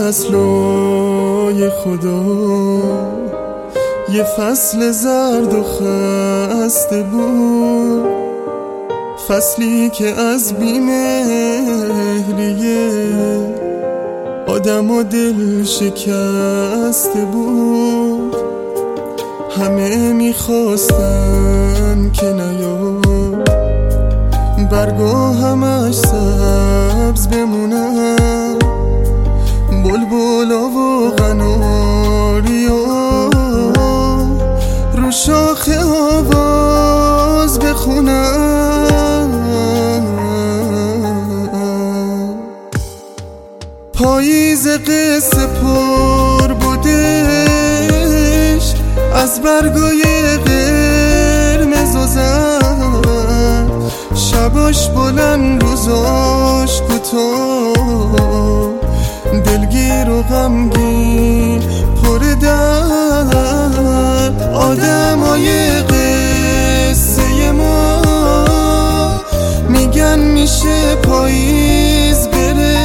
فصلای خدا یه فصل زرد و خسته بود، فصلی که از بی‌مهریه آدم و دل شکسته بود. همه میخواستن که نیاد برگا همش سبز بمونن، بلبلا و قناریا رو شاخه آواز بخونن. پاییز قصه پر بودش از برگای قرمز و زرد، شباش بلند روزاش کوتاه، دلگیر و غمگین پر درد. آدمای قصه ما میگن میشه پاییز بره،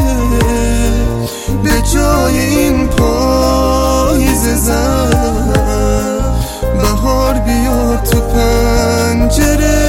به جای این پاییز زرد بهار بیاد تو پنجره.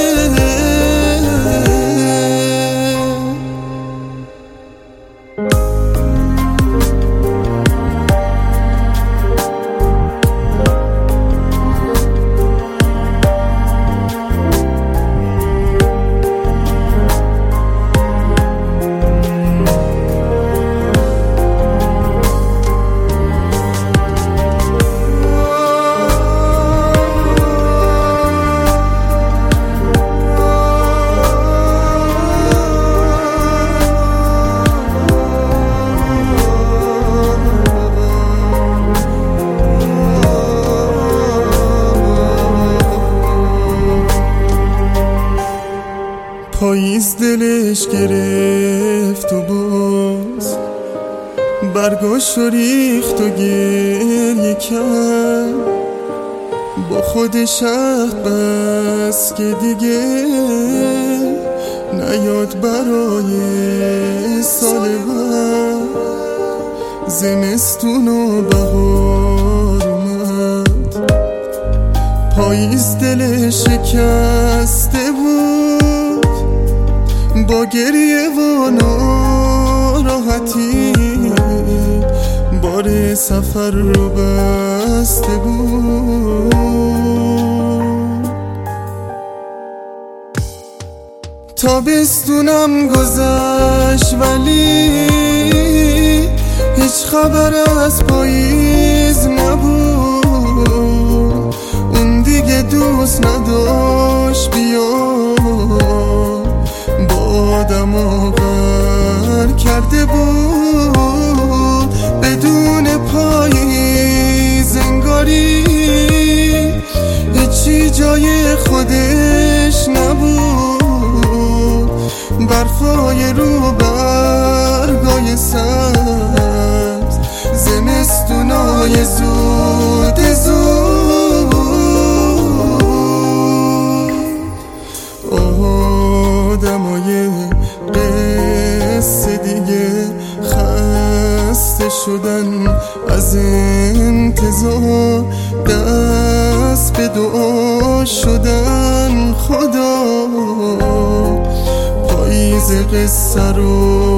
پاییز دلش گرفت و باز برگاشو ریخت و گریه کرد، با خودش عهد بس که دیگه نیاد برای سال بعد. زمستون و بهار اومد، پاییز دلش شکسته بود، با گریه و ناراحتی بار سفر رو بسته بود. تابستونم گذشت ولی هیچ خبر از پاییز نبود، اون دیگه دوست نداشت بیاد، آدمو غر کرده بود. بدون پاییز انگاری هیچی جای خودش نبود، برفای رو برگای سبز، زمستونای زود زود. آدمای قصه دیگه خسته شدن از انتظار، دست به دعا شدن خدا پاییز قصه رو